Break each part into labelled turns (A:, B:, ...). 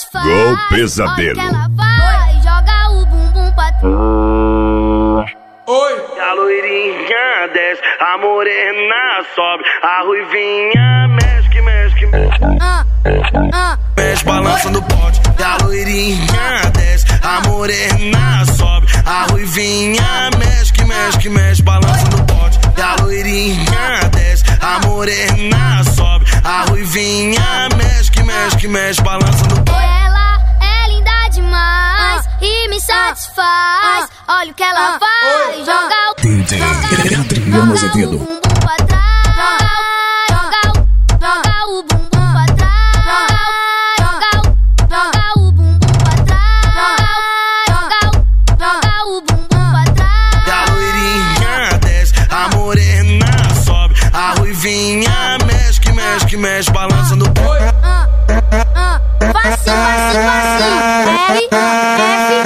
A: satisfaz.
B: Gol Pesadelo.
A: Olha o que ela faz, joga o bumbum pra trás.
C: Oi! A loirinha desce, a morena sobe, a ruivinha mexe, que mexe, que mexe. Mexe balançando o pote. E a loirinha desce, a morena sobe, a ruivinha mexe, que mexe, que mexe, balançando o pote. E a loirinha desce, a morena sobe, a ruivinha mexe, que mexe, balançando o pote.
A: Ela é linda demais e me satisfaz. Olha o que ela faz, joga o
B: Adriano Azevedo.
A: bumbum pra trás. Joga o bumbum pra trás. Joga o bumbum pra trás. Joga o bumbum pra trás.
C: E a loirinha desce, a morena sobe, a ruivinha mexe, que mexe, balançando o pote.
A: Facinho, facinho, facinho. R, F,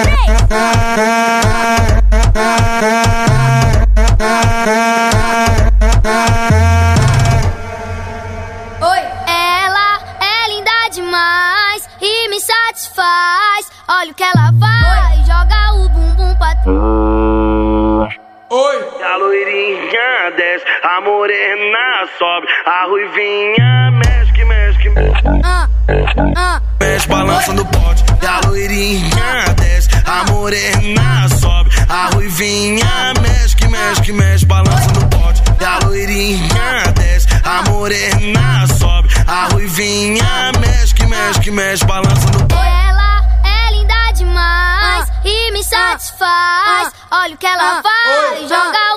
A: 3. Oi. Ela é linda demais e me satisfaz. Olha o que ela faz, joga o bumbum pra trás.
C: Oi! E a loirinha desce, a morena sobe, a ruivinha mexe, que mexe, que mexe. Mexe balançando o pote. E a loirinha desce, a morena sobe, a ruivinha mexe, que mexe, balançando o pote. E a loirinha desce, a morena sobe, a ruivinha mexe, que mexe, balançando o pote.
A: Ela é linda demais e me satisfaz. Olha o que ela faz, joga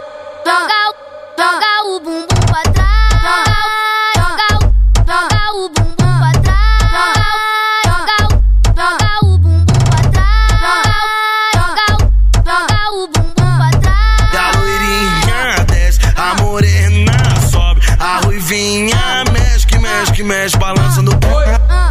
A: o bumbum pra trás. Joga o bumbum pra trás. Joga o bumbum pra trás. Joga o bumbum pra trás.
C: E a loirinha desce, a morena sobe, a ruivinha mexe, que mexe, balançando o pote.